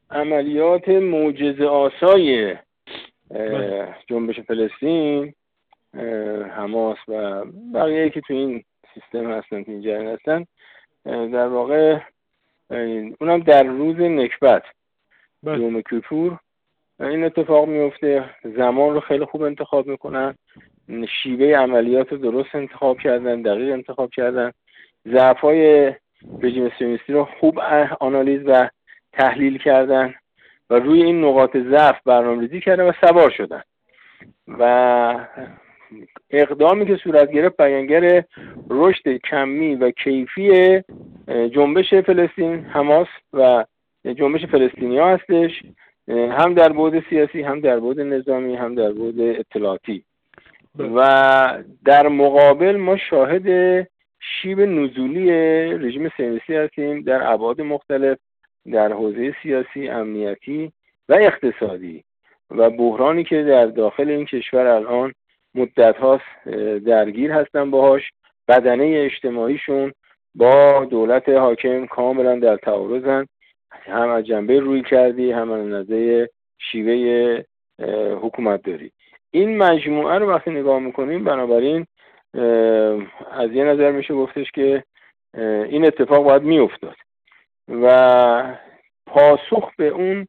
عملیات معجزه آسای جنبش فلسطین، حماس و بقیه که تو این سیستم هستن، تو این جریان هستن، در واقع اونم در روز نکبت یوم کیپور این اتفاق میفته. زمان رو خیلی خوب انتخاب میکنن، شیوه عملیات رو درست انتخاب کردن، دقیق انتخاب کردن، ضعف‌های رژیم صهیونیستی رو خوب آنالیز و تحلیل کردن و روی این نقاط ضعف برنامه‌ریزی کردن و سوار شدن و اقدامی که صورت گرفت بیانگر رشد کمی و کیفی جنبش فلسطین، حماس و جنبش فلسطینی‌ها هستش، هم در بعد سیاسی، هم در بعد نظامی، هم در بعد اطلاعاتی. و در مقابل ما شاهد شیب نزولی رژیم صهیونیستی هستیم در ابعاد مختلف، در حوزه سیاسی، امنیتی و اقتصادی و بحرانی که در داخل این کشور الان مدت هاست درگیر هستن باهاش. بدنه اجتماعیشون با دولت حاکم کاملا در تعارضن، هم از جنبه روی کردی، هم از نظر شیوه حکومت داری. این مجموعه رو وقتی نگاه میکنیم، بنابراین از یه نظر میشه گفتش که این اتفاق باید میافتاد و پاسخ به اون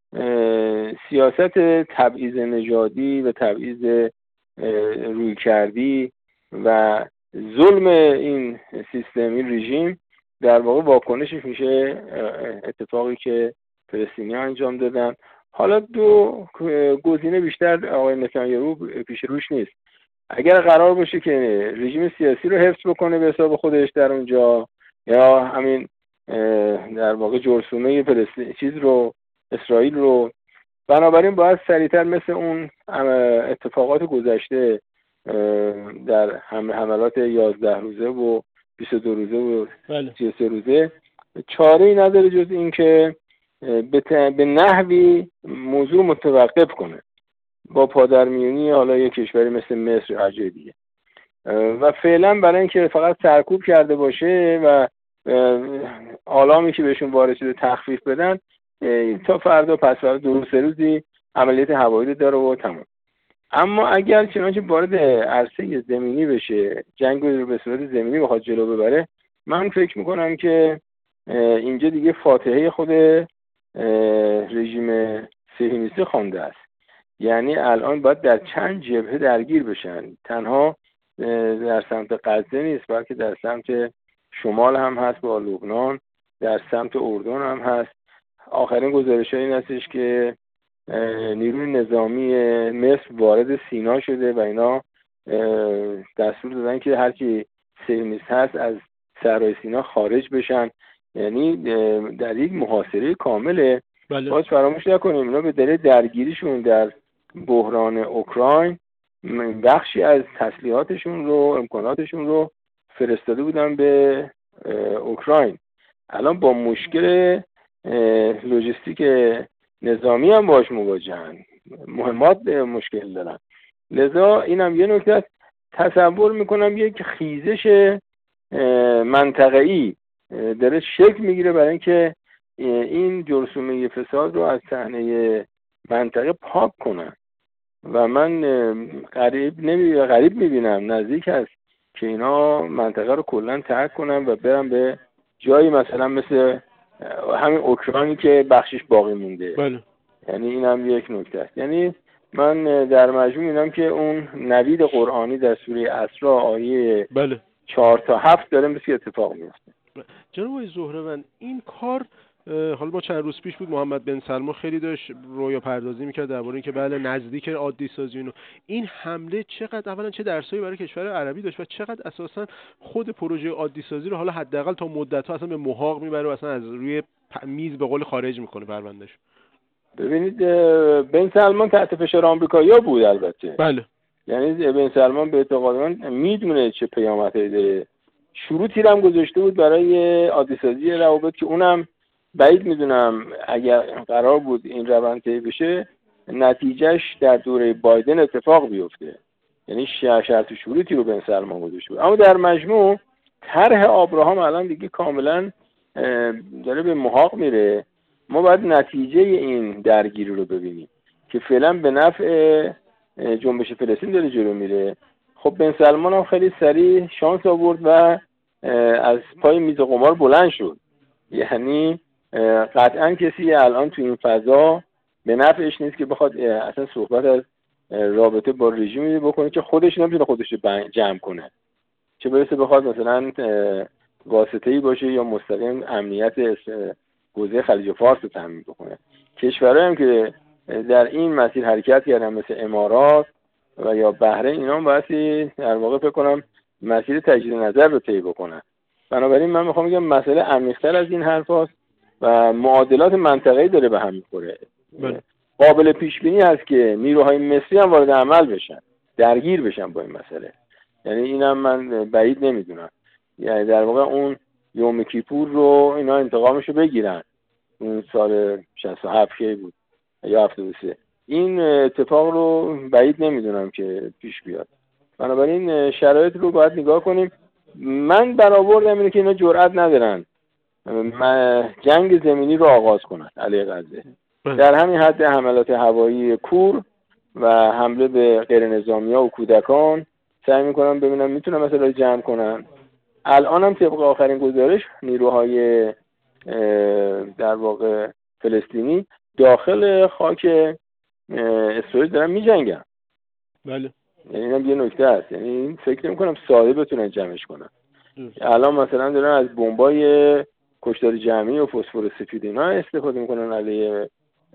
سیاست تبعیض نژادی و تبعیض روی کردی و ظلم این سیستم، این رژیم، در واقع واکنشش میشه اتفاقی که فلسطینی‌ها انجام دادن. حالا دو گزینه بیشتر آقای نتانیاهو پیش روش نیست. اگر قرار باشه که رژیم سیاسی رو حفظ بکنه به حساب خودش در اونجا، یا همین در واقع جرثومه فلسطین اسرائیل رو، بنابراین باید سریعتر مثل اون اتفاقات گذشته در حملات 11 روزه و 22 روزه و 33 روزه چاره‌ای نداره جز این که به نحوی موضوع متوقف کنه با پادرمیونی حالا یک کشوری مثل مصر یا جای دیگه، و فعلا برای اینکه فقط سرکوب کرده باشه و آلامی که بهشون وارد شده تخفیف بدن، تا فردا پس فردا 2-3 روزی عملیات هوایی داره و تمام. اما اگر چنانچه وارد عرصه زمینی بشه، جنگ رو به صورت زمینی بخواد جلو ببره، من فکر میکنم که اینجا دیگه فاتحه خود رژیم صهیونیستی خوانده است. یعنی الان باید در چند جبهه درگیر بشن، تنها در سمت غزه نیست بلکه در سمت شمال هم هست با لبنان، در سمت اردن هم هست. آخرین گزارش‌ها این هستش که نیروی نظامی مصر وارد سینا شده و اینا دستور دادن که هر کی صهیونیست هست از صحرای سینا خارج بشن. یعنی در یک محاصره کامله. باز فراموش نکنیم اینا به دلیل درگیریشون در بحران اوکراین بخشی از تسلیحاتشون رو، امکاناتشون رو فرستاده بودن به اوکراین. الان با مشکل لوجستیک نظامی هم باش مواجهن، مهمات مشکل دارن. لذا اینم یه نکته است. تصور میکنم یک خیزش منطقه‌ای داره شکل میگیره برای اینکه این جرثومه فساد رو از صحنه منطقه پاک کنن و من غریب میبینم، نزدیک است که اینا منطقه رو کلا ترک کنن و برن به جایی مثلا مثل همین اوکراینی که بخشش باقی مونده. بله. یعنی این هم یک نکته است. یعنی من در مجموع اینم که اون نوید قرآنی در سوره اسراء آیه 4 تا 7 داره مثل اتفاق میفته. جناب آقای زهروند، این کار حالا ما چند روز پیش بود محمد بن سلمان خیلی داشت رویا پردازی میکرد درباره اینکه بله نزدیک عادی سازی اینو. این حمله چقدر اولا چه درسایی برای کشور عربی داشت و چقدر اساسا خود پروژه عادی سازی رو حالا حداقل تا مدت‌ها اصلا به محاق میبره و اصلا از روی میز به قول خارج میکنه پروندهش. ببینید بن سلمان تحت فشار آمریکایی‌ها بود البته. بله. یعنی بن سلمان به اعتقاد من میدونه چه پیامدهایی داره. شروطی هم گذاشته بود برای عادی سازی روابط که اونم بعید میدونم اگر قرار بود این روند طی بشه نتیجهش در دوره بایدن اتفاق بیفته. یعنی شرط شروطی رو بن سلمان گذاشته بود. اما در مجموع طرح آبراهام الان دیگه کاملا داره به محاق میره ما باید نتیجه این درگیری رو ببینیم که فعلا به نفع جنبش فلسطین داره جلو میره. خب بن سلمان هم خیلی سریع شانس آورد و از پای میز قمار بلند شد. یعنی قطعا کسی الان تو این فضا به نفعش نیست که بخواد اصلا صحبت از رابطه با رژیمی بکنه که خودش نمیتونه خودش رو جمع کنه، چه برسه بخواد مثلا واسطه‌ای باشه یا مستقیم امنیت حوزه خلیج فارس رو تامین بکنه. کشورهایی هم که در این مسیر حرکت کردن مثل امارات و یا بحرین، اینا هم باید در واقع فکر کنم مسیر تجدید نظر رو طی بکنن. بنابراین من میخوام بگم مسئله عمیق‌تر از این حرف هست و معادلات منطقه‌ای داره به هم میخوره. قابل پیش بینی هست که نیروهای مصری هم وارد عمل بشن، درگیر بشن با این مسئله. یعنی اینم من بعید نمیدونم، یعنی در واقع اون یوم کیپور رو اینا انتقامشو بگیرن، اون سال 67 کی بود یا 73. این اتفاق رو بعید نمیدونم که پیش بیاد. بنابراین شرایط رو باید نگاه کنیم. من برآوردم اینه که اینا جرئت ندارن جنگ زمینی رو آغاز کنن علیه غزه. در همین حد حملات هوایی کور و حمله به غیر نظامی‌ها و کودکان سعی میکنن ببینن میتونن مثلا جمع کنن. الان هم طبق آخرین گزارش نیروهای در واقع فلسطینی داخل خاک اسرائیل دارن میجنگن. بله. یعنی اینم یه نکته هست، یعنی فکر نمی‌کنم ساده بتونن جمعش کنن. الان مثلا دارن از بمبای کشتار جمعی و فسفر سفید اینا استفاده میکنن علیه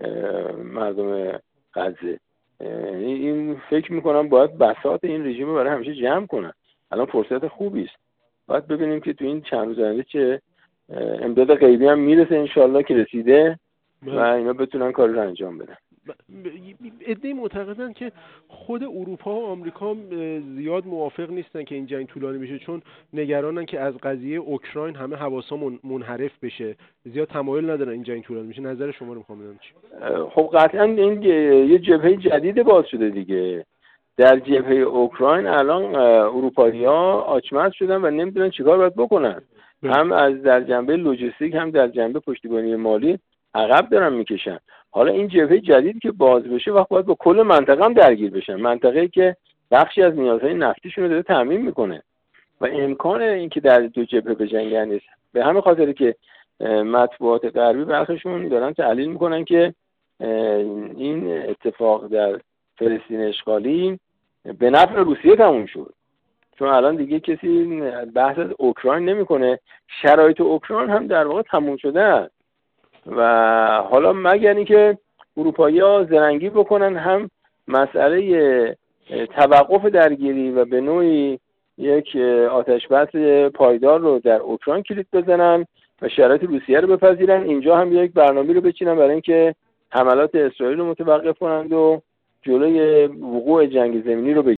مردم غزه. این فکر میکنم باید بساط این رژیم رو برای همیشه جمع کنن. الان فرصت خوبی است. باید ببینیم که تو این چند روز آینده چه امداد غیبی هم میرسه انشالله که رسیده و اینا بتونن کار رو انجام بدن. عده‌ای معتقدن که خود اروپا و آمریکا زیاد موافق نیستن که این جنگ طولانی بشه، چون نگرانن که از قضیه اوکراین همه حواسا منحرف بشه، زیاد تمایل ندارن این جنگ طولانی بشه. نظر شما رو میخوام بدونم چی؟ خب قطعا این یه جبهه جدید باز شده دیگه. در جبهه اوکراین الان اروپایی‌ها آچمز شدن و نمیدونن چیکار باید بکنن. هم از در جنبه لوجستیک هم در جنبه پشتیبانی مالی عقب دارن میکشن. حالا این جبهه جدید که باز بشه وقت باید با کل منطقه هم درگیر بشن، منطقه‌ای که بخشی از نیازهای نفتیشون رو داره تامین میکنه و امکان اینکه در دو جبهه بجنگن نیست. به همین خاطر که مطبوعات غربی برخشون دارن تحلیل میکنن که این اتفاق در فلسطین اشغالی به نفع روسیه تموم شد، چون الان دیگه کسی بحث از اوکراین نمیکنه. شرایط اوکراین هم در واقع تموم شده و حالا مگر اینکه اروپایی‌ها زرنگی بکنن هم مسئله توقف درگیری و به نوعی یک آتش بس پایدار رو در اوکراین کلید بزنن و شرایط روسیه رو بپذیرن، اینجا هم یک برنامه رو بچینن برای اینکه حملات اسرائیل رو متوقف کنند و جلوی وقوع جنگ زمینی رو